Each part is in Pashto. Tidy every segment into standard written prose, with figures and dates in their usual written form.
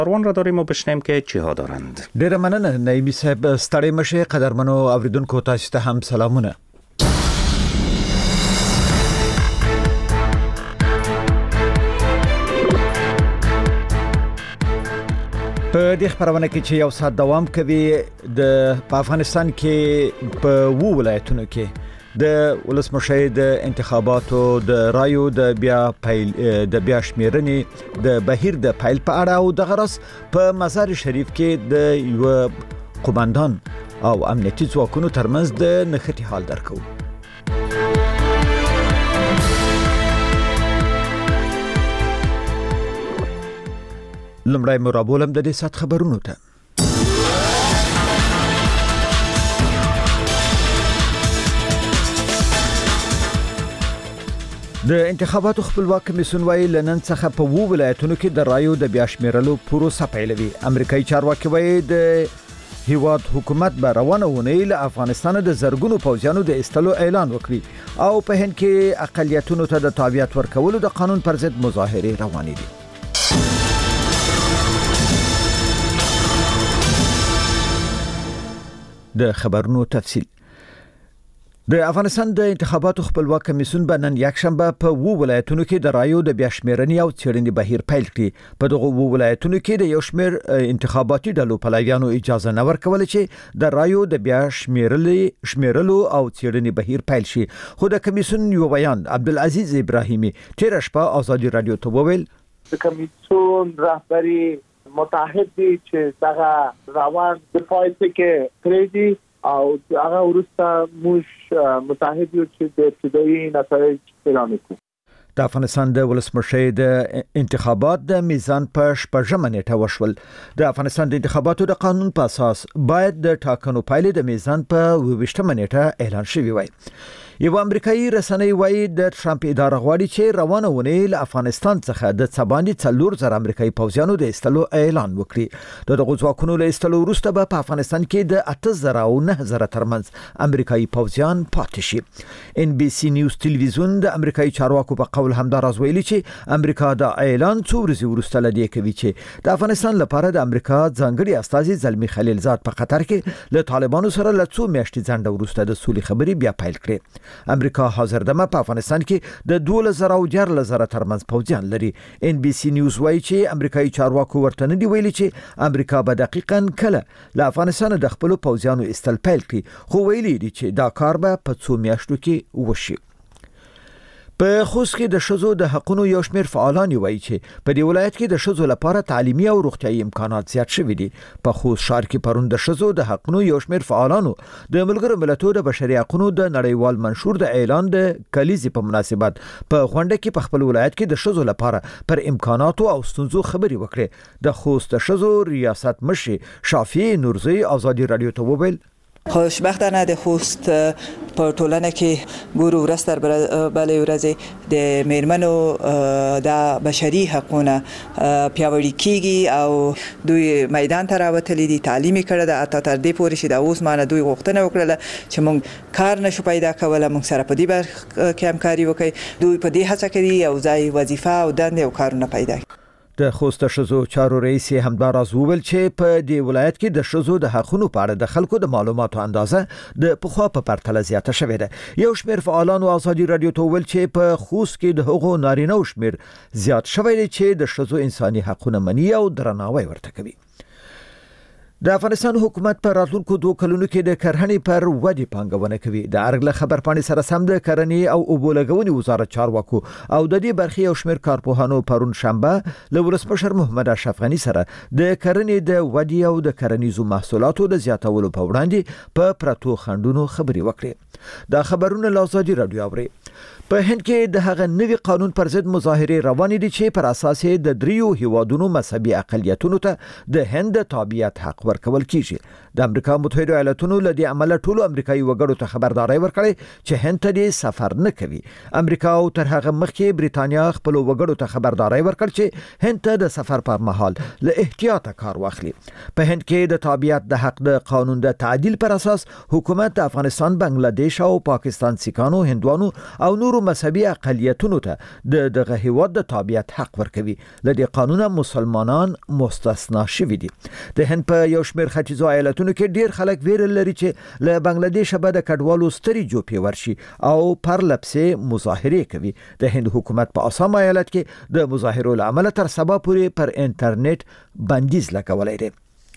کاروان را داریم و بشنیم که چی ها دارند. ډیره مننه نایبی صاحب، ستړی مشه. قدرمنو اوریدونکو تاسو ته هم سلامونه. په دې خبرونه کې چې یو ساعت دوام کوي په افغانستان کې په وو ولایتونو کې د ولسمشر د انتخاباتو د رایو د بیا شمیرنې د بهیر د پیل په اړه او د غرس په مزار شریف کې د یو قومندان او امنیتي ځواکونو ترمنځ د نښتې حال درکو. لمړی مرابولم د دې سات خبرونو ته. د انتخاباتو خپلواک کمیسیون وايي لنن څخه په وو ولایتونو کې د رایو د بیا شمیرلو پروسه پیلوي. امریکایي چارواکي وايي د هیواد حکومت به روانه ونې له افغانستان د زرګونو پوځیانو د استلو اعلان وکړي او په هند کې اقلیتونو ته د تابعیت ورکولو د قانون پر ضد مظاهرې روانې دي. د خبرونو تفصیل. د افغانستان د انتخاباتو خپلواک کمیسیون به نن یکشنبه په وو ولایتونو کې د رایو د بیا شمیرنې او څېړنې بهیر پیل کړي. په دغه وو ولایتونو کې د یو شمېر انتخاباتي ډلو پلویانو اجازه نه ورکول چې د رایو د بیا شمیرلو او څېړنې بهیر پیل شي. خو د کمیسیون یو بیان عبدالعزیز ابراهیمی تیر شپه آزادي رادیو ته وویل د کمیسیون رهبری متحد دي چې څنګه روان د پایته کې کړی او هغه ورسته موږ متحد یو چې د ابتدایي نتایج اعلان کړو. د افغانستان د ولسمشر د انتخابات د میزان په شپږمه نیټه وشول. د افغانستان د انتخاباتو د قانون په اساس باید د ټاکنو پایلې د میزان په 28مه نیټه اعلان شوي وای. یو امریکایي رسنۍ وایي د ټرمپ اداره غواړي چې روانه ونې له افغانستان څخه د څباندې 4000 امریکایي پوځیانو د استلو اعلان وکړي. د دغه ځواکونو له استلو وروسته به په افغانستان کې د 8000 او 9000 ترمنځ امریکایي پوځیان پاتې شي. ان بي سي نیوز ټلویزیون د امریکایي چارواکو په قول همداراز ویلي چې امریکا د اعلان څو ورځې وروسته لدی کوي چې د افغانستان لپاره د امریکا ځانګړي استازي زلمی خلیلزاد په قطر کې له طالبانو سره له څو میاشتې ځنډ وروسته د سولې خبرې بیا پیل کړې. امریکا حاضر دمه په افغانستان کې د 2000 او 14000 ترمنځ پوځیان لري. ان بي سي نیوز وایي چې امریکایي چارواکو ورته نه دی ویلي چې امریکا به دقیقاً کله له افغانستان د خپل پوځیانو استل پیل کړي، خو ویلي دي چې دا کار به په څو میاشتو کې وشي. په خوست کې د شذو د حقونو یو شمېر فعالان وایي چې په دې ولایت کې د شذو لپاره تعلیمي او روغتيایي امکانات زیات شوي دي. په خوست ښار کې پرون د شذو د حقونو یو شمېر فعالانو د ملګرو ملتونو د بشري حقوقو د نړیوال منشور د اعلان د کلیزې په مناسبت په غونډه کې په خپل ولایت کې د شذو لپاره پر امکاناتو او ستونزو خبرې وکړې. د خوست د شذو ریاست مشر شافعي نورزي آزادي رادیو ته وویل خوشبختانه د خوست په ټولنه کې ګورو ورستر بلې ورځې د میرمنو د بشري حقوقو پیاوړي کیږي او دوی میدان ته راوتلي دي، تعلیم کړه د اته تر دې پورې چې د اوس مانه دوی غوښتنه وکړه چې موږ کار نشو پیدا کوله، موږ سره په دې برخه کې همکاري وکړي. دوی په دې هڅه کوي او ځای وظیفه او دندې او کارونه پیدا کړي. د خوست شذو چارو رئیس همداراز وویل چې په دې ولایت کې د شذو د حقونو په اړه د خلکو د معلوماتو اندازه د پخوا په پرتله زیاته شوې ده. یو شمېر فعالانو آزادي رادیو ته وویل چې په خوست کې د هغو نارینه شمېر زیات شوی دی چې د شذو انساني حقونه مني او درناوی ورته کوي. د افغانستان حکومت پر راتلونکو 2 کلونو کې د کرهڼې پر ودی پانګونه کوي. د ارګله خبرپاڼې سره سم د کرهڼې او اوبو لګونې وزارت چارواکو او د دې برخې یو شمېر کارپوهانو پرون شنبه له ولسمشر محمد اشرف غني سره د کرهڼې د ودی او د کرهڼیزو محصولاتو د زیاتولو په وړاندې په پرتو خندونو خبرې وکړې. دا خبرونه له آزادي رادیو اوري. په هند کې د هغه نوي قانون پر ضد مظاهرې روانې دي چې پر اساس د دریو هیوادونو مذهبي اقلیتونو ته د هند تابعیت حق ورکول کیږي. د امریکا متحده ایالاتونو له دې عمله ټولو امریکایي وګړو ته خبرداري ورکړې چې هند ته سفر نه کوي. امریکا او تر هغه مخکې بریتانیا خپل وګړو ته خبرداري ورکړ چې هند ته د سفر پر مهال له احتیاطه کار واخلي. په هند کې د تابعیت د حق د قانون د تعدیل پر اساس حکومت د افغانستان، بنگلاديش او پاکستان سیکانو، هندوانو او او نورو مذهبي اقلیتونو ته دغه هیواد د تابعیت حق ورکوي. لدې قانون مسلمانان مستثنا شوي دي. د هند په یو شمېر ختیځو ایالتونو کې ډیر خلک ویره لري چې له بنگلاديش به د کډوالو ستري جوپې ورشي او پر لپسې مظاهره کوي. د هند حکومت په آسام ایالت کې د مظاهرو لامل تر سبا پورې پر انټرنیټ بندیز لګولای دی.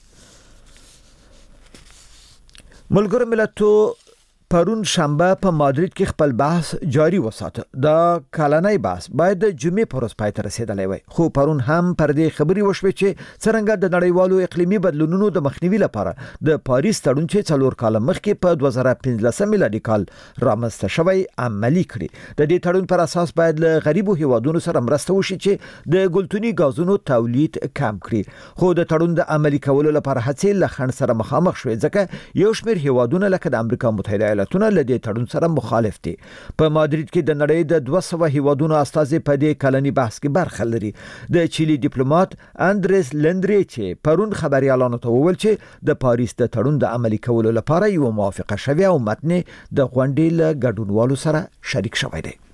ملګرو ملتونو پرون شنبه په مادرید کې خپل بحث جاری وساته. دا کلنۍ بحث باید د جمعې پر ورځ پای ته رسیدلی وای، خو پرون هم پر دې خبرې وشوه چې څنګه د نړیوالو اقلیمي بدلونونو د مخنیوي لپاره د پاریس تړون چې 4 کال مخکې په 2015 میلادي کال رامنځته شوی عملی کړي. د دې تړون پر اساس باید له غریبو هیوادونو سره مرسته وشي چې د ګلتوني غازونو تولید کم کړي. خو د تړون د عملی کولو لپاره هڅې له خنډ سره مخامخ شوې، ځکه یو شمېر هیوادونه لکه د امریکا متحده ایالاتونه لدې تړون سره مخالف دي. په مادرید کې د نړۍ د 200 هیوادونو استازي په دې کلني بحث کې برخه لري. د چيلي ډیپلوماټ اندریس لندري چې پرون خبريالانو ته وویل چې د پاریس د تړون د عملي کولو لپاره یو موافقه شوه او متن د غونډې له ګډونوالو سره شریک شوی دی.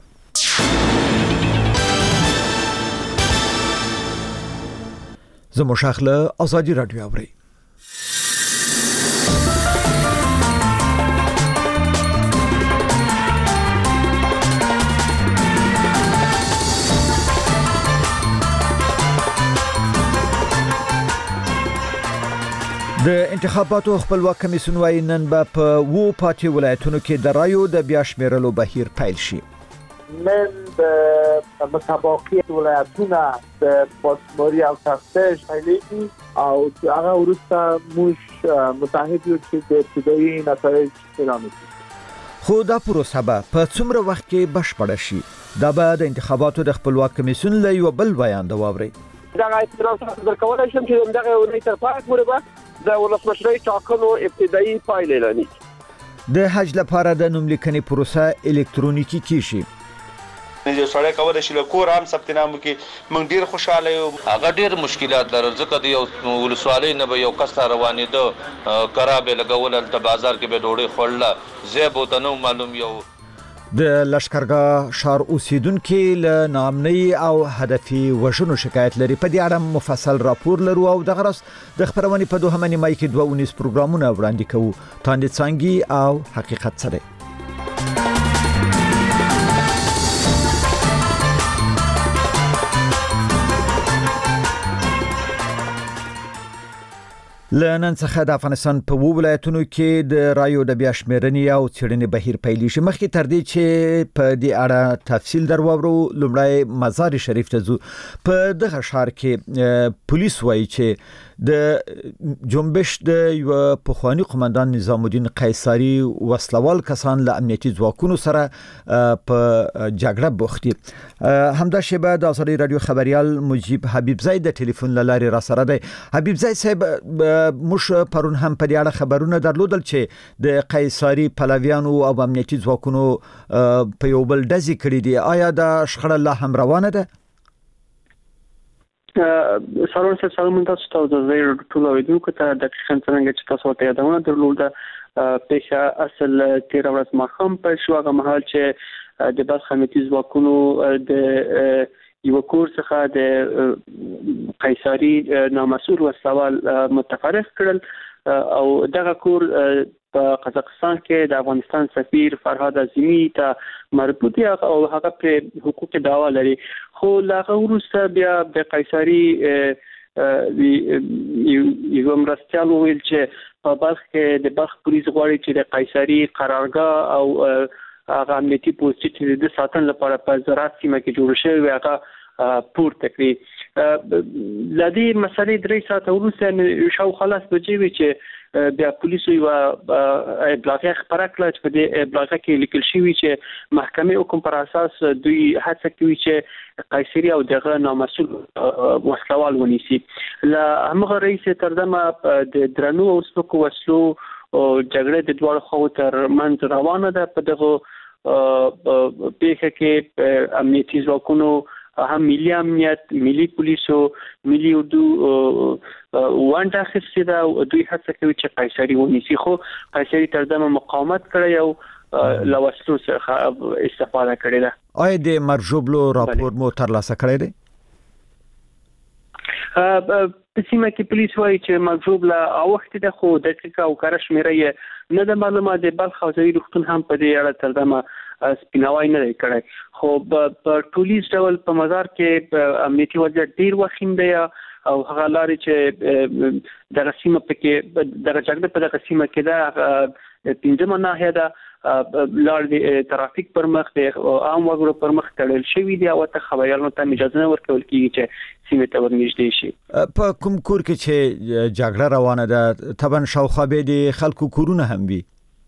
زموږ شاخله ازادي رادیو اوري. د انتخاباتو خپلواک کمیسیون وايي نن به په 2 پاتې ولایتونو کې د رایو د بیا شمیرلو بهیر پیل شي. نن د متابعي ولایتونو د پاسموري او تفتیش پیلېږي او هغه وروسته موږ متحد یو چې د ابتدایي نتایج اعلان کړي. خو دا پروسه به په څومره وخت کې بشپړه شي؟ دا به د انتخاباتو د خپلواک کمیسیون له یو بل بیان دا واوري. دا اعتراض تر کولای شم چې دغه ونې تر پای پورې به د ولسمشرۍ ټاکنو ابتدایي پایلې لري. د حج لپاره د نوملیکنې پروسه الکترونیکی کیږي. نو سړی کولای شي له کور هم ثبت نام وکړي. موږ ډیر خوشاله یو. هغه ډیر مشکلات لري ځکه د یو ولسوالۍ نه به یو کس روانېده کرابه لګول د بازار کې به ډوډۍ خورله زیب وته نو معلوم یو. د لشکرګاه شهر اوسیدونکو له نامنۍ او هدفي وژنو شکایت لري. په دې اړه مفصل راپور لرو او د غرس د خبرونې په 2 مای کې 2 پروګرامونه وړاندې کوو. تاندې څنګه او حقیقت سره لنن څخه د افغانستان په ولایتونو کې د رایو د بیا شمیرنې او څېړنې بهیر پیلېږي. مخکې تر دې چې په دې اړه تفصیل درواورو، لومړی مزار شریف ته ځو. په دغه ښار کې پولیس وایي چې د جنبش د یو پخوانی قومندان نظام الدین قیصری وسلوال کسان له امنیتي ځواکونو سره په جګړه بوختي. همدا شیبه د ازادي رادیو خبريال مجيب حبیب زید د ټلیفون لاري را سره دی. حبیب زید صاحب، موږ پرون هم په دې اړه خبرونه درلودل چې د قیصری پلویانو او امنیتي ځواکونو په یو بل ډزې کړې دي. آیا دا شخړه لا هم روانه ده؟ سلام سلام تاسو ته د زیر ټول اوریدونکو ته د کښن څنګه چې تاسو ته یادونه درلوده پیښه اصل 13 ورځ مخکې په شوغه محل چې د بس خمیتي ځواکونو د یو کور څخه د قیصری نامسؤل وسوال متفرق کړل او دغه کور په قزاقستان کې د افغانستان سفیر فرهاد عظیمی ته مربوط دی او هغه په حقوق دعوا لري. خو لاغه وروسته بیا د قیصری یو مرستيال ویل چې په بلخ کې د بلخ پولیس غواړي چې د قیصری قرارګاه او هغه امنیتي پوسټ چې د ساتنې لپاره په زراعت سیمه کې جوړ شوی هغه پورته کړی. لدی مسلې 3 ساعت وروسته شاو خلاص بچي وی چې بیا پولیسو یو ابلاغ خبره کړه چې په دې ابلاغ کې لیکل شوی چې محکمه حکم پر اساس دوی هڅه کوي چې قیصری او دغه نامسؤل وسلوال ونیسي. لا هغه رئیس ترجمه د درنو او سپکو وسلو او جګړه د دوه خو تر منځ روانه ده. په دغه پیښه کې امنیتي ځواکونو هم ملي امنیت، ملي پولیسو، ملي اردو وانټه خسته دا دوی هڅه کوي چې قیصری ونیسي. خو قیصری تر دمه مقاومت کړی او لوستو څخه استفاده کړې ده. آیا د مرجوبلو راپور مو ترلاسه کړی دی؟ په سیمه کې پولیس وایي چې مرجوب لا وخت د خو دقیقه او کار شمیره نه د معلومات د بلخ حوزوي روغتون هم په دې اړه تر دمه سپیناوی نه کړی، خو په ټولیز ډول په مزار کې امنیتي وضعیت ډیر وخیم دی او هغه لاري چې د رسمه پکې د جګړې په دغه سیمه کې دا پنځمه ناحیه ده لار د ترافیک پر مخ د عام وګړو پر مخ تړل شوی دی او ته خبريالانو ته اجازه نه ورکول کیږي چې سیمه ته ورنږدې شي. په کوم کور کې چې جګړه روانه ده طبعا شاوخوا به د خلکو کورونه هم وي؟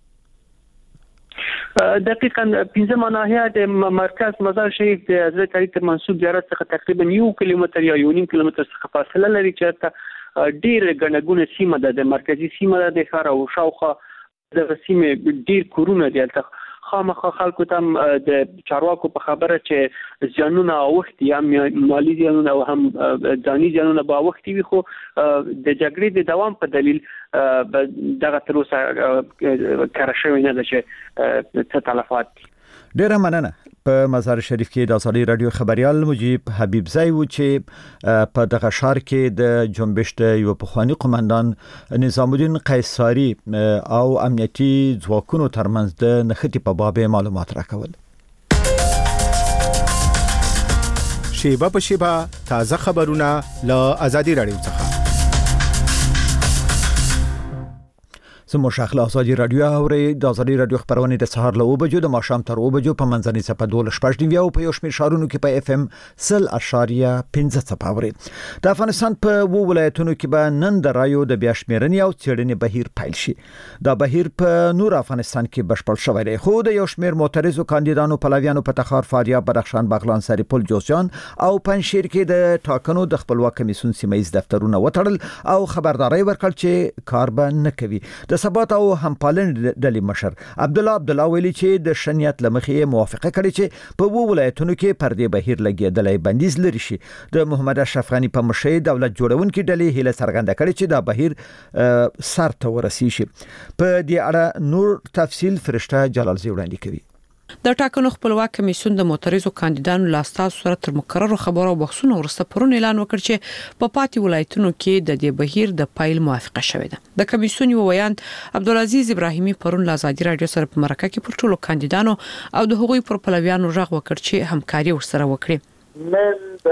دقیقاً پنځمه ناحیه د مرکز مزار شریف د حضرت علي تر منصوب زیارت څخه تقریبا 1 کیلومتر یا 1.5 کیلومتر څخه فاصله لري چې ډیر غنګونه سیمه ده، د مرکزی سیمه ده د ښار او شاوخوا د سیمه ډیر کورونه دي. خامخا خلکو ته د چارواکو په خبره چې ځانونه وخت یا مالی ځانونه او هم ځاني ځانونه با وخت وي، خو د جګړې د دوام په دلیل دغه تر اوسه کار شوی نه ده چې څه تلفات دي. ډیره مننه. په مزار شریف کې د ازادي رادیو خبريال مجيب حبیب زئی و چې په دغه ښار کې د جنبش د یو پخوانی قومندان نظام الدین قیصاری او امنیتي ځواکونو ترمنځ د نښتې په باب معلومات راکول. شیبه په شیبه تازه خبرونه له ازادي رادیو څخه. زموږ شاخله ازادي رادیو اوري د ازادي رادیو خبرونه د سهار له 2 بجو د ماښام تر 2 بجو په منځنۍ صفه 12:15 او په یو شمېر شهرونو کې په اف ام 0.15 صفاوري. د افغانستان په ولایتونو کې به نن د رایو د بیا شمېرنې او څېړنې بهیر پیل شي. دا بهیر په نور افغانستان کې بشپړ شوی دی، خو د یو شمېر معترضو کاندیدانو پلویانو په تخار، فاریاب، بدخشان، بغلان، سرپل، جوزجان او پنجشیر کې د ټاکنو د خپلواک کمیسیون سیمایي دفترونه وټړل او خبرداري ورکړل چې کار به نه کوي. د ثبات او همپالن ډلې مشر عبد الله ویلي چې د شنیت لمخې موافقه کړې چې په ولایتونو کې پردې بهیر لګیدلې بندیز لري شي. د محمد اشرف غنی په مشرۍ دولت جوړونکو ډلې هیله څرګنده کړې چې دا بهیر سر ته ورسیږي. په دې اړه نور تفصیل فرشته جلال زی وړاندې کوي. د ټاکنو خپلواک کمیسیون د معترضو کاندیدانو له استاد سره تر مقررو خبرو او بحثونو وروسته پرون اعلان وکړ چې په پاتې ولایتونو کې د دې بهیر د پایل موافقه شوې ده. د کمیسیون یو ویاند عبدالعزیز ابراهیمي پرون له ازادي رادیو سره په مرکه کې پر ټولو کاندیدانو او د هغوی پر پلویانو غږ وکړ چې همکاري ورسره وکړي. من د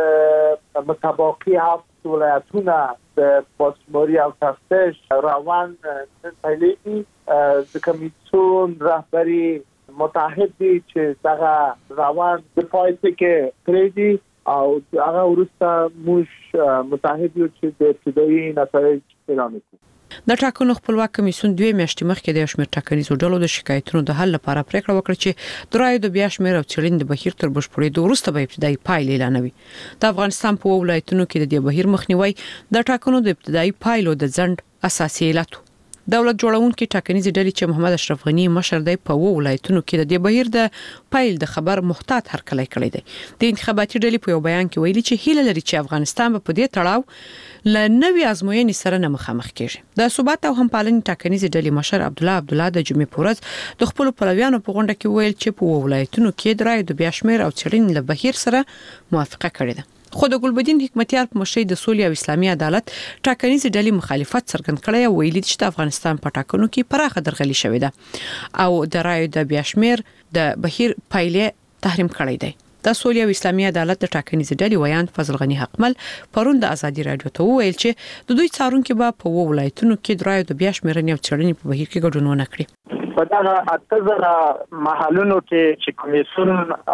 متابعي هفت ولایتونه د پاسموري او تفتیش روان پیلېږي. د کمیسیون رهبری متحد دي چې څنګه روان د پایته کې کړی او هغه ورسته موږ متحد یو چې د ابتدایي نتایج اعلان کړو. د ټاکنو خپلواک کمیسیون 2 میاشتې مخکې د شمېر ټاکنیزو ډلو د شکایتونو د حل لپاره پریکړه وکړه چې د رایو د بیا شمېر او څېړنې د بهیر تر بشپړېدو وروسته به ابتدایي پایلې اعلانوي. د افغانستان په ولایتونو کې د دې بهیر مخنیوي د ټاکنو د ابتدایي پایلو د ځنډ اساسي علت. دولت جوړونکو ټاکنیزې ډلې چې محمد اشرف غنی مشر دی په ولایتونو کې د دې بهیر د پایل د خبر محتاط هرکلی کړی دی. د انتخاباتي ډلې په یو بیان کې ویلي چې هیله لري چې افغانستان په دې تړاو ل نوې ازموینې سره نه مخامخ کیږي. د ثبات او همپالنې ټاکنیزې ډلې مشر عبد الله د جمعې پورز د خپل پلویانو په غونډه کې ویل چې په ولایتونو کې د رایو د بیا شمېر او څېړنې له بهیر سره موافقه کړې ده. خو د ګلبدین حکمتیار په مشرۍ د سولې او اسلامي عدالت ټاکنیزې ډلې مخالفت څرګند کړی او ویلي چې د افغانستان په ټاکنو کې پراخه درغلي شوې ده او د رایو د بیا شمېر د بهیر پایلې تحریم کړی دی. د سولې او اسلامي عدالت د ټاکنیزې ډلې ویاند فضل غنی حقمل پرون د ازادي رادیو ته ویل چې د دوی څارونکو به په ولایتونو کې د رایو د بیا شمېرنې او څېړنې په بهیر کې ګډون ونه کړي. په دغه اتزره محلونو کې چې کمیسیون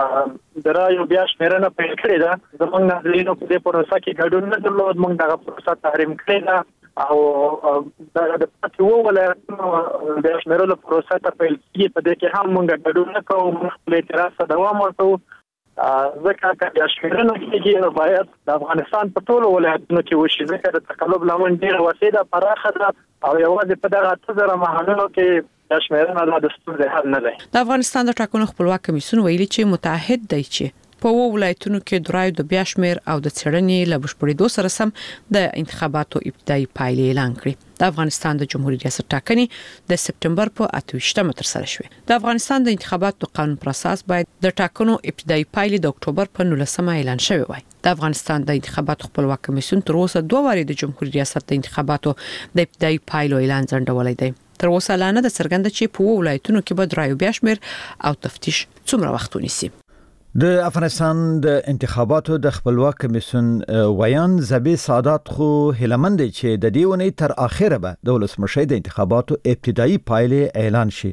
د رایو بیا شمېرنه پیل کړې ده، زموږ ناظرینو په دې پروسه کې ګډون نه درلود. موږ دغه پروسه تحریم کړې ده او د پاتې ولایتونو بیا شمېرلو پروسه ته پیل کېږي. په دې کې هم موږ ګډون نه کوو، موږ خپل اعتراض ته دوام ورکوو. ځکه که بیا شمېرنه کېږي نو باید د افغانستان په ټولو ولایتونو کې وشي، ځکه د تقلب لمن ډېره وسیع ده، پراخه ده او یوازې په دغه اتزره محلونو کې د افغانستان د ټاکنو خپلواک کمیسیون ویلي چې متحد دی چې په ولایتونو کې درایو د بیا شمیر او د څېړنې له بشپړېدو سره سم د انتخاباتو ابتدایي پایلې اعلان کړې. د افغانستان د جمهوریت ریاست ټاکنې د سپټمبر په 28مه تر سره شوې. د افغانستان د انتخاباتو قانون پر اساس باید د ټاکنو ابتدایي پایلې د اکتوبر په 19مه اعلان شوې وای. د افغانستان د انتخاباتو خپلواک کمیسیون تر اوسه 2 واري د جمهوریت ریاست د انتخاباتو د ابتدایي پایلو اعلان ځنډولای دی. تر اوسه لا نه د څرګنده چې په ولایتونو کې به درایو بیا شمیر او تفتیش څومره وخت ونیسي. د افغانستان د انتخاباتو د خپلواک کمیسیون ویان زبی سادات خو هلمند چې د دې ونې تر اخره به د ولسمشر د انتخاباتو ابتدایي پایلې اعلان شي.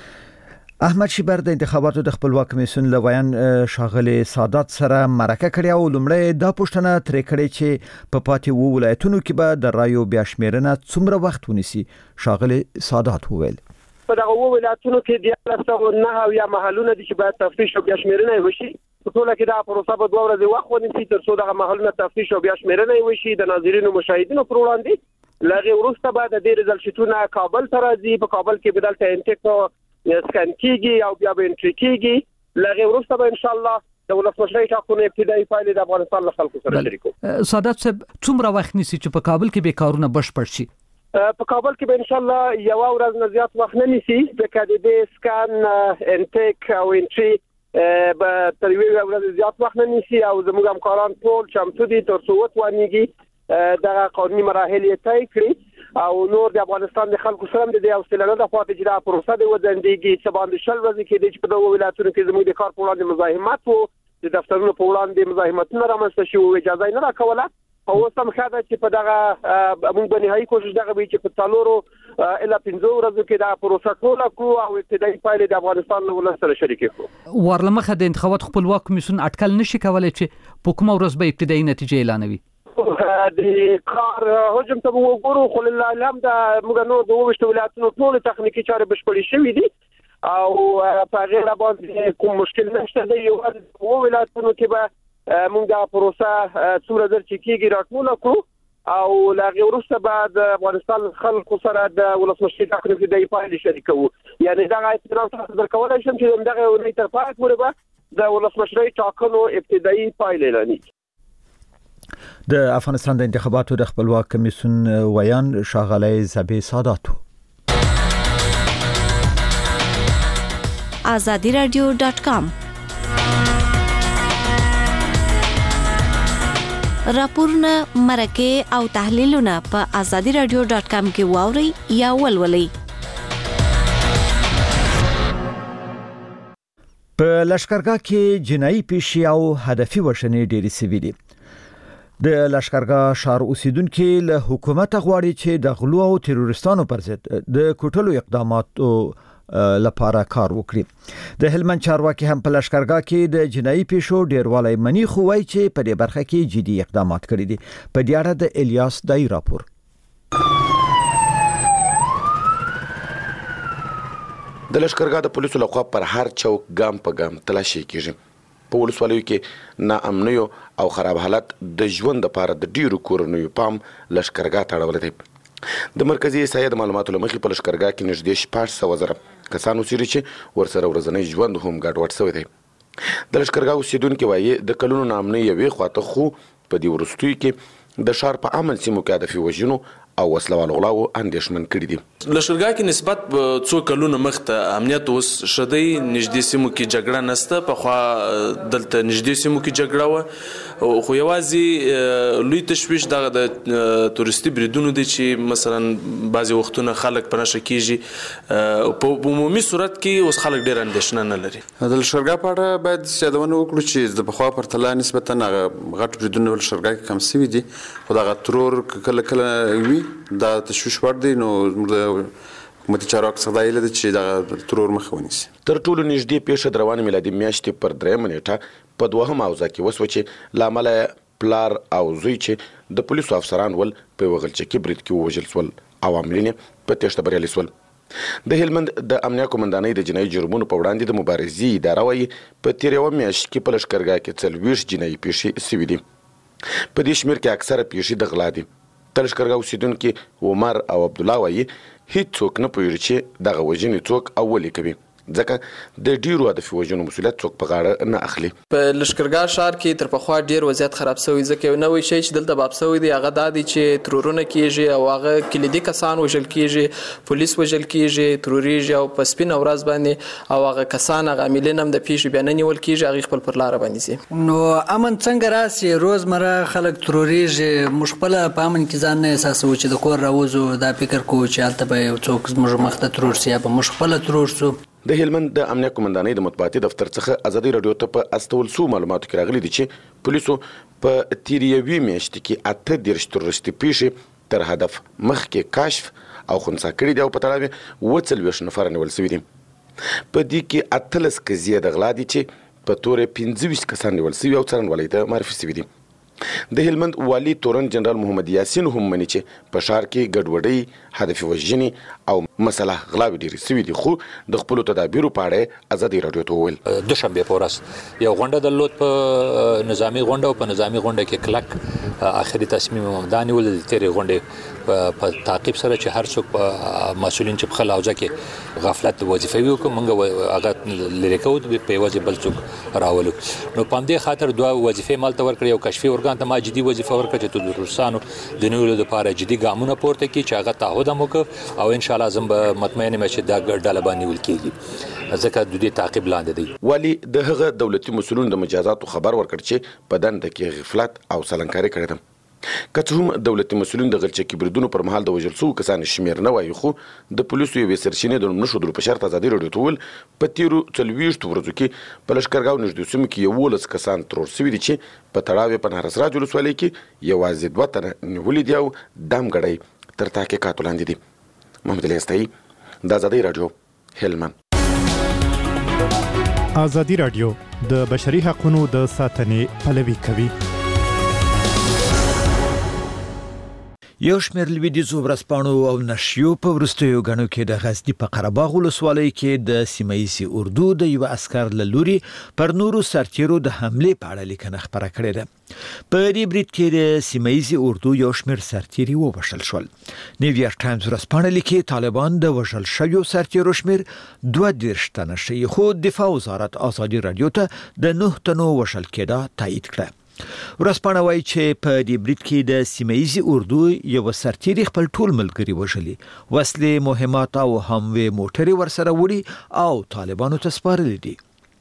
احمد شیبر د انتخاباتو د خپلواک کمیسیون لویان شاغلي سادات سره مرکه کړې او لومړی دا پوښتنه ترې کړې چې په پاتې ولایتونو کې به د رایو بیا شمیرنه څومره وخت ونیسي. شاغلي سادات وویل په دغه ولایتونو کې د 19 یا محلونه دي چې باید تفتیش او بیا شمیرنه وشي. په ټول کې دا پروسه په 2 ورځې وخت ونیسي تر څو دغه محلونه تفتیش او بیا شمیرنه وشي. د ناظرینو مشاهدینو پر وړاندې لږه وروسته بعد د رزلټونه کابل ته راځي. په کابل کې بدلته انټیکو سکان کیږي او بیا به انټری کیږي. لږه وروسته به ان شاء الله د ولسمشر ټاکنو ابتدایي پایلې د افغانستان له خلکو سره شریکو. سادات صاحب څومره وخت نیسي چې په کابل کې به کارونه بشپړ شي؟ په کابل کې به ان شاء الله یو ورځ نه زیات وخت نه نیسي. د کډې سکان انټیک او انټری به تر یو ورځ زیات وخت نه نیسي او زموږ همکاران ټول چمتو دي تر څو وتوانیږي دغه قانوني مراحل یې طی کړي او نور د افغانستان د خلکو سره د حوصله نه د پاتې چې دا پروسه د وځندېږي چې باندې شل ورځې کې د په ولایتونو کې زموږ د کار په وړاندې مزاحمت وو د دفترونو په وړاندې مزاحمتونه رامنځته شو او اجازه نه راکوله. او سم خاطر چې په دغه موږ به نهایي کوشش دغه وی چې په څلورو اله 15 ورځو کې دا پروسه ټول کړو او ابتدایي پایلې د افغانستان له ولس سره شریک کړو. ورلمخه د انتخابات خپلواک کمیسیون اټکل نشي کولای چې په کومه ورځ به ابتدایي نتیجه اعلانوي. د کار حجم ته وګورو خو لله الحمد موږ نو د وښتو ولایتونو ټول تخنیکی چارې بشپړې شوې دي او په غیر باندې کوم مشکل نشته. د یو ولایتونو کې به موږ دا پروسه څومره در چې کېږي راټول کړو او لاغه وروسته بعد افغانستان خلکو سره د ولسمشر ټاکنو کې د پایلې شریکو. یعنی دا اطمینان تاسو درکولای شم چې دغه ونې تر پای پورې به د ولسمشر ټاکنو ابتدایي پایلې اعلاني. د افغانستان د انتخاباتو د خپلواک کمیسیون ویان شاغلي زبی سادات. azadiradio.com راپورونه مرکه او تحلیلونه په azadiradio.com کې واوري یا ولولئ. په لشکرګاه کې جنایي پیښې او هدفي وژنې ډېرې سوي دي. د لشکرګاه شهر اوسیدونکو له حکومت غواړي چې د غلو او تروریستانو پر ضد د کوټلو اقداماتو لپاره کار وکړي. د هلمند چارواکي هم په لشکرګاه کې د جنایي پیښو ډیروالی منی خو وایي چې په دې برخه کې جدي اقدامات کړي دي. په دې اړه د الیاس دای راپور. د لشکرګاه د پولیسو لخوا پر هر چوک ګام په ګام تلاشي کیږي. په ولسوالیو کې ناامنیو او خراب حالت د ژوند لپاره د ډیرو کورنیو پام لشکرګاه ته اړول دي. د مرکزی سید معلوماتو لمخې په لشکرګاه کې نږدې 600,000 کسان اوسېږي چې ورسره ورځنی ژوند هم ګډوډ شوی دی. د لشکرګاه اوسیدونکو وایي د کلونو ناامنۍ یوې خواته خو په دې وروستیو کې د شهر په امن سیمو کې هدفي وژنو او وسلوال غلاو اندېښمن کړي دي. لشکرګاه کې نسبت څو کلونو مخته امنیت اوس شدی نږدې سیمو کې جګړه نسته. په خوا دلته نږدې سیمو کې جګړه و خو یوازې لوی تشویش د تورستي بریدونو دي چې مثلا بعضي وختونه خلک په نشه کیږي. په عمومي صورت کې اوس خلک ډېر اندېښنه نه لري. د لشکرګاه په اړه باید یادونه وکړو چې د پخوا پر تله نسبتا غټ بریدونه لشکرګاه کې کم شوي دي خو دغه ترور کله کله وي دا تشویش ور دي. نو حکومتي چارواکو څخه دا هیله ده چې دغه ترور مخه ونیسي. تر ټولو نږدې پیښه د روانې میلادي میاشتې پر 3 نیټه په 2 اوضاع کې وسوه چې له امله پلار او زوی چې د پولیسو افسران ول په وغلچکي برید کې ووژل شول او عاملین په تېښته بریالي شول. د هلمند د امنیه قومندانۍ د جنایي جرمونو په وړاندې د مبارزې اداره وایي په تیر یوه میاشت کې په لشکرګاه کې 40 جنایي پیښې سوي دي. په دې شمېر کې اکثره پیښې د غلا دي. د لشکرګاه اوسیدونکي عمر او عبدالله وایي هیڅ څوک نه پوهېږي چې دغه وژنې څوک او ولې کوي. ځکه د ډیرو هدفي وژنو مسولیت څوک په غاړه نه اخلي. په لشکرګاه ښار کې تر پخوا ډیر وضعیت خراب شوی، ځکه یو نوې شی چې دلته باب شوی دی هغه دا دی چې ترورونه کیږي او هغه کلیدي کسان وژل کیږي، پولیس وژل کیږي، تروريږي او په سپین ورځ باندې او هغه کسان هغه عاملین هم د پیښې بیان نیول کیږي، هغه خپل پر لار باندې سي. نو امن څنګه راسي؟ روزمره خلک تروريږي، مشخله په امن کې ځان نه احساسو چې د کور راوځو دا فکر کو چې حالت به یو څوک زموږ مخته ترور سي، په مشخله ترور سو. د هلمند د امنیت قومندانۍ د مطبوعاتي دفتر څخه ازادي رادیو ته په استول سو معلوماتو کې راغلي دي چې پولیسو په تیریوي میاشت کې 38 تروریستي پیښې تر هدف مخکې کشف او خنثی کړي دي او په تړاو 40 نفر نیول شوي دي. په دې کې 18 قضیې د غلا دي چې په تورې 25 کسان نیول شوي او څارنوالۍ ته معرفي شوي دي. د هلمند والي تورن جنرال محمد یاسین هم مني چې په ښار کې ګډوډۍ، هدفي وژنې او مسله غلاوې ډېرې شوي دي، خو د خپلو تدابیرو په اړه ازادي رادیو ته وویل. دوشنبه په ورځ یو غونډه درلود په نظامی غونډه او په نظامی غونډه کې کلک اخري تصمیم دا نیول د تیرې غونډې په تعقیب سره چې هر څوک په مسؤلین چې په خپل حوزه کې غفلت وظیفه وکړي موږ هغه لري کوو په وظیفه بل څوک راولو. نو په دې خاطر دوه وظیفې مال ته ورکړي او کشفي ورګان ته ما جدي وظیفه ورکړه چې د روسانو د نیولو لپاره جدي ګامونه پورته کړي چې هغه تعهد هم وکړي او ان شاء الله زم به مطمئن یم چې دا ډله باندې نیول کېږي ځکه د دې تعقیب لاندې دی. والي د هغه دولتي مسؤلینو د مجازاتو خبر ورکړ چې په دنده کې غفلت او سلنکاري کړې ده. که څه هم دولتي مسؤلین د غلچکي بریدونو پر مهال د وژل شوو کسانو شمېر نه وایي، خو د پولیسو یوې سرچینې د نوم نه ښودلو په شرط ازادي راډیو ته وویل په تېرو 40 ورځو کې په لښکرګاه نږدې سیمو کې 11 کسان ترور شوي دي چې په تړاو په نهر سراج ولسوالۍ کې یوازې 2 تنه نیولي دي او دام ګړی تر تحقیقاتو لاندې دي. محمد علي استایي، د ازادي راډیو، هلمند. ازادي راډیو د بشري حقوقو د ساتنې پلوي کوي. یو شمېر لویدیځو ورځپاڼو او نشریو په وروستیو غنو کې د غزني په قرهباغ ولسوالۍ کې د سیمایي اردو د یو عسكر له لوري پر نورو سرتیرو د حمله په اړه لیکنه خبره کړې ده. په دې بریټ کې د سیمایي اردو یو شمېر سرتیري وبښل شول. نیویارک ټایمز ورځپاڼه لیکي طالبان د وژل شویو سرتیرو شمېر 22 تنه شي، خو دفاع وزارت ازادي رادیو ته د 9 تنو وژل کېدا تایید کړه. ورځپاڼه وایي چې په دې بریټ کې د سیمایي اردو یو سرتیری خپل ټول ملګري وژلي، وسلې، مهمات او هموي موټرې ورسره وړي او طالبانو ته سپارلي دي.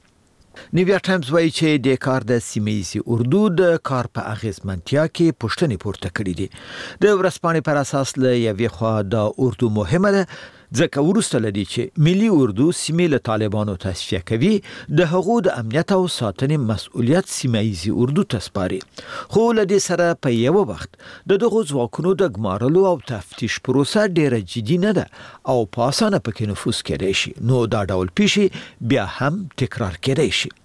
نیویارک ټایمز وایي چې د کار د سیمایي اردو د کار په اغیزمنتیا کې پوښتنې پورته کړې دي. د ورځپاڼې پر اساس له یوې خوا د اردو مهمه ده ځکه وروسته لدی چې ملي اردو سیمې له طالبانو تصفیه کوي، د هغو د امنیت او ساتنې مسؤلیت سیمایي اردو ته سپاري، خو لدی سره په یو وخت د دغو ځواکونو د ګمارلو او تفتیش پروسه ډیره جدي نه ده او په اسانه پکې نفوذ کېدای شي، نو دا ډول پیښې بیا هم تکرار کېدای شي.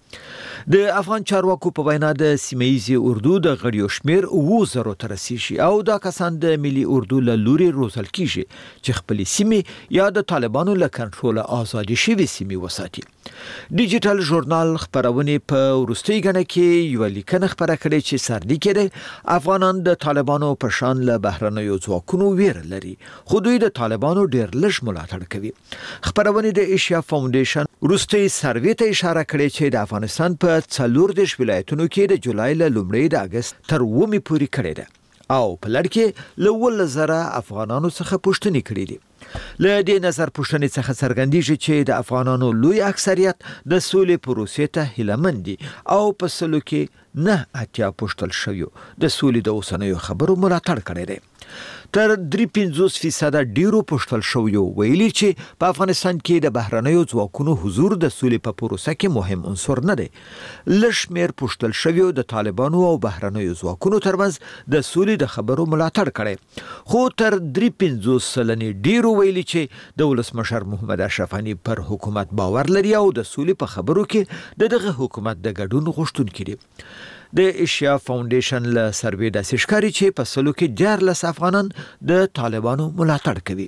د افغان چارواکو په وینا د سیمایي اردو د غړیو شمیر 2000 ته رسیږي او دا کسان د ملي اردو له لوري روزل کیږي چې خپل سیمې یا د طالبانو له کنټرول آزادي شوي سیمې وساتي. ډیجیټل ژورنال خبرونه په ورستۍ غنه کې یو لیکنه خبره کړې چې سرلیک کړي افغانان د طالبانو په شان له بهرنیو ځواکونو ویر لري، خو دوی د طالبانو ډیر لږ ملاتړ کوي. خبرونه د ایشیا فاونډیشن ورستۍ سروې ته اشاره کړې چې د افغانستان په 14 ولایتونو کې د جولای له لومړۍ د اگست تر 9 پورې کړې ده او په لړ کې له 1000 افغانانو څخه پوښتنې کړې دي. له دې نظر پوښتنې څخه څرګندېږي چې د افغانانو لوی اکثریت د سولې پروسې ته هیلهمند دي او په سلو کې 9 پوښتل شوی د سولې د اوسنیو خبرو ملاتړ کړی دی. تر 53% ډیرو پوښتل شوی ویلي چې په افغانستان کې د بهرنیو ځواکونو حضور د سولې په پروسه کې مهم عنصر نه دی. لشمیر پوښتل شوی د طالبانو او بهرنیو ځواکونو ترمنځ د سولې د خبرو ملاتړ کړي، خو تر 53% ډیرو ویلي چې د ولسمشر محمد اشرف غنی پر حکومت باور لري او د سولې په خبرو کې دغه حکومت د ګډون غوښتونکي دي. د ایشیا فاونډیشن له سروې د سشکاري چې په سلو کې 14 افغانان د طالبانو ملاتړ کوي.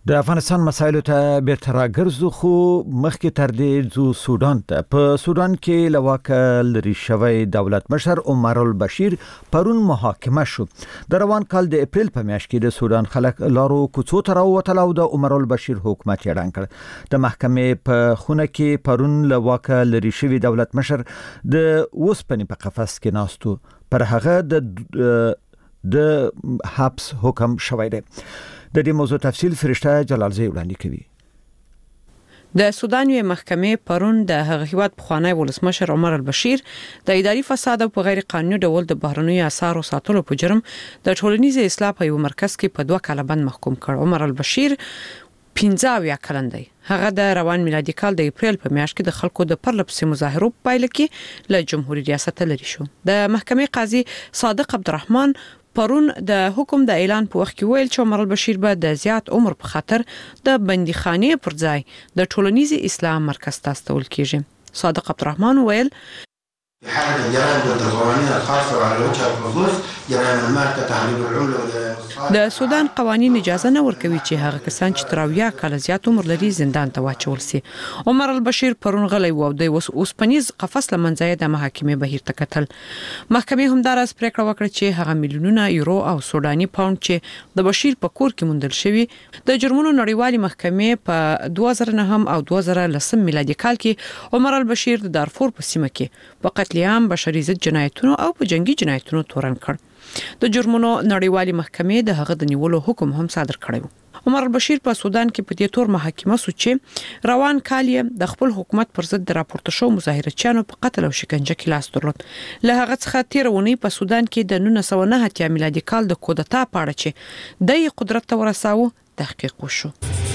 د افغانستان مسایلو ته بیرته راګرځو خو مخکې تر دې ځو سودان ته. په سودان کې لواک لري شوی دولت مشر عمر البشیر پرون محاکمه شو. د روان کال د اپریل په میاشت کې د سودان خلک لارو کوڅو ته راووتل او د عمر البشیر حکومت اعلان کړ. د محکمې په خونه کې پرون لواک لري شوی دولت مشر د اوسپنې په قفس کې ناستو. پر هغه د حبس حکم شوی دی. د دې موضوع تفصیل فرشته جلالزی وړاندې کوي. د سودان یو محکمې پرون د هغه هیواد پخوانی ولسمشر عمر البشیر د اداري فساد او په غیر قانوني ډول د بهرنیو اسعارو ساتلو په جرم د ټولنیز اصلاح په یو مرکز کې په 2 کاله بند محکوم کړ. عمر البشیر 15 کلن دی. هغه د روان میلادي کال د اپریل په میاشت کې د خلکو د پرلپسې مظاهرو په پایله کې له جمهوریت ریاست لري شو. د محکمې قاضي صادق عبدالرحمن پرون د حکم د اعلان په وخت کې ویل چې عمر البشیر به د زیات عمر په خاطر د بندیخانه پر ځای د ټولنیز اصلاح مرکز ته استول کیږي. صادق عبدالرحمن ویل حالة الجرائم ضد القوانين الخاصة وعلى وجه الخصوص جرائم المال كتحريم العملة. د سودان قوانين اجازه نه ورکوي چې هغه کسان چې تر 10 کال زیات عمر لري زندان ته واچول سي. عمر البشیر پرون غلی و د اوسپنیز قفس لمنځه د محاکمې بهیر ته کتل. محکمې همدارس پریکړه وکړه چې هغه میلیونونه یورو او سوداني پاوند چې د بشیر په کور کې موندل شوی د جرمونو نړیوالي محکمې په 2009 او 2010 میلادي کال کې عمر البشیر د دارفور په سیمه کې په قتلعام، بشري ضد جنایتونو او په جنگي جنایتونو تورن کړ. د جرمونو نړیوالي محکمې د هغه د نیولو حکم هم صادر کړی. عمر البشیر په سودان کې په دې تور محاکمه سو چې روان کال یې د خپل حکومت پر ضد راپورته شو مظاهرچیانو په قتل او شکنجه کې لاس درلود. له هغه څخه تیرونی په سودان کې د 1909 میلادي کال د کودتا په اړه چې د قدرت ته ورساو تحقیق وشو.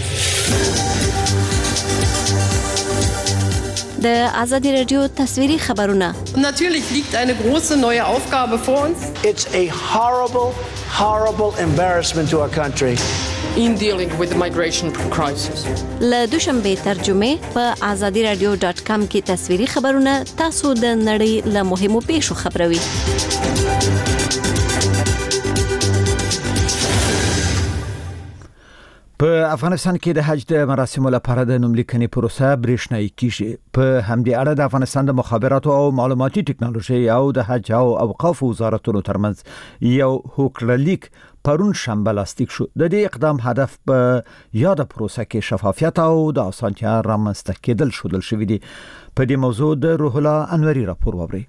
د آزادی رادیو تصویری خبرونه. Natürlich liegt eine große neue Aufgabe vor uns. It's a horrible embarrassment to our country. In dealing with the migration crisis. له دوشنبه ترجمه په azadiradio.com کې تصویری خبرونه تاسو د نړۍ له مهمو پیښو خبروي. په افغانستان کې د حج د مراسمو لپاره د نوملیکنې پروسه برېښنایي کیږي. په همدې اړه د افغانستان د مخابراتو او معلوماتي ټکنالوژي او د حج او اوقاف وزارتونو ترمنځ یو هوکړلیک پرون شنبه لاسلیک شو. د دې اقدام هدف په یاد پروسه کې شفافیت او د اسانتیا رامنځته کېدل شودل شوی دی. په دې موضوع د روح الله انوري راپور ووري.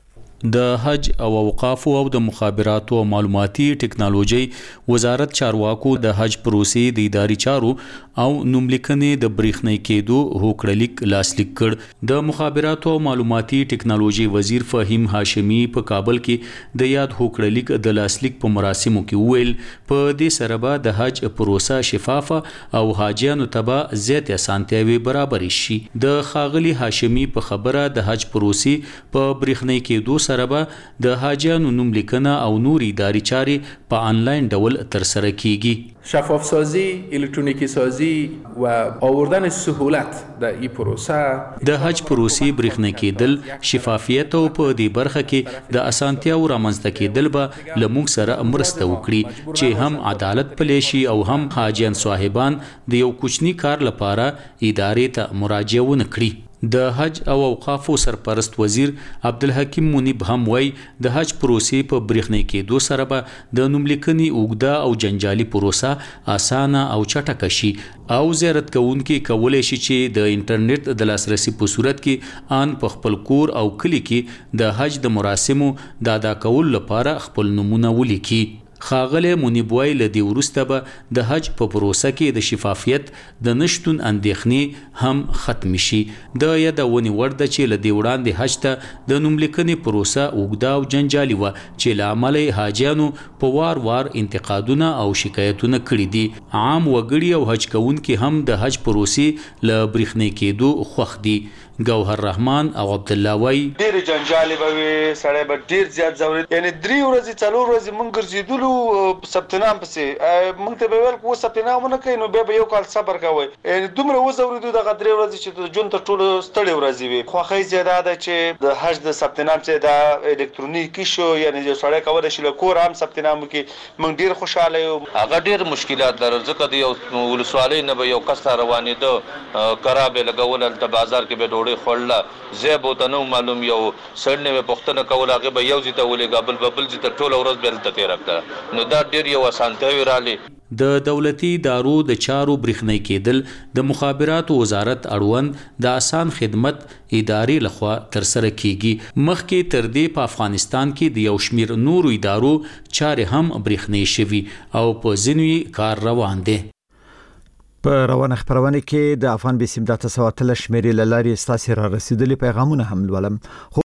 د حج او اوقاف او د مخابراتو او معلوماتي ټکنالوژي وزارت چارواکو د حج پروسې د اداري چارو او نوملیکنې د برېښنایي کېدو هوکړلیک لاسلیک کړ. د مخابراتو او معلوماتي ټکنالوژي وزیر فهیم هاشمی په کابل کې د یاد هوکړلیک د لاسلیک په مراسمو کې ویل په دې سره به د حج پروسه شفافه او حاجیانو ته زیات اسانتیاوي برابر شي. د خاغلی هاشمی په خبره د حج پروسې په برېښنایي کېدو سره به د حاجیانو نوملیکنه او نور اداري چارې په آنلاین ډول تر سره کیږي. شفاف سازی، الکترونیکی سازی و آوردن سهولت در این پروسه د حج پروسې برېښنایي کېدل، شفافیت او په دې برخه کې د اسانتیاو رامنځته کېدل به لمونږ سره مرسته وکړي چې هم عدالت پلی شي او هم حاجیان صاحبان د یو کوچني کار لپاره ادارې ته مراجعه ونه کړي. د حج او اوقافو سرپرست وزیر عبدالحکیم منیب هم وای د حج پروسې په برېښنایي کېدو سره به د نوملیکنې اوږده او جنجالي پروسه اسانه او چټکه شي او زیارت کوونکي کولی شي چې د انټرنیټ د لاسرسي په صورت کې ان په خپل کور او کلی کې د حج د مراسمو د ادا کولو لپاره خپل نمونه ولیکي. خاغله منیبوای لدی ورسته به د حج په پروسه کې د شفافیت د نشټون اندېښنې هم ختم شي. د یادونې ورده چې لدی وړاندې حج ته د نوملیکنې پروسه اوږده او جنجالي و چې لامل حاجیانو په وار انتقادونه او شکایتونه کړي دي. عام وګړي او حج کوونکي هم د حج پروسې له برېښنایي کېدو خوښ دي. ګوهر رحمان او عبد الله وای ډېر جنجال به سړی به ډېر زیات ضروري یعنی 3 ورځې 4 ورځې مونږ ګرځیدلو سپتنام پسې مونږ ته به ویل کو سپتنام نه کوي نو به یو کال صبر کوي یعنی دومره وزوریدو دغه 3 ورځې چې جون ته ټول ستړي ورځې وي خو خې زیاده ده چې د حج د سپتنام چې د الکترونیکی شو یعنی چې سړی کولای شي له کور هم سپتنام کې مونږ ډېر خوشاله یو هغه ډېر مشکلات لرل ځکه د یو ولسوالۍ نه به یو کس روانېده کرابه لګول د بازار کې به ډوډۍ خورله زه به ته نو معلوم یو سړنه په پختنه کول هغه به یو ځته ولې بل ځته ټول ورځ به تل تیر کړه نو دا ډېر یو اسانتیا ویرالي د دولتي دارو د چارو برېښنايي کېدل د مخابراتو وزارت اړوند د آسان خدمت ادارې لخوا تر سره کیږي مخکې تر دې په افغانستان کې د یو شمیر نورو ادارو چارې هم برېښنايي شوي او په ځینو کار روان دي په روانه خبرونه کې د افغان بسم د تسواتل شمیرې لاري استاسي را رسیدلي پیغامونه هم ولم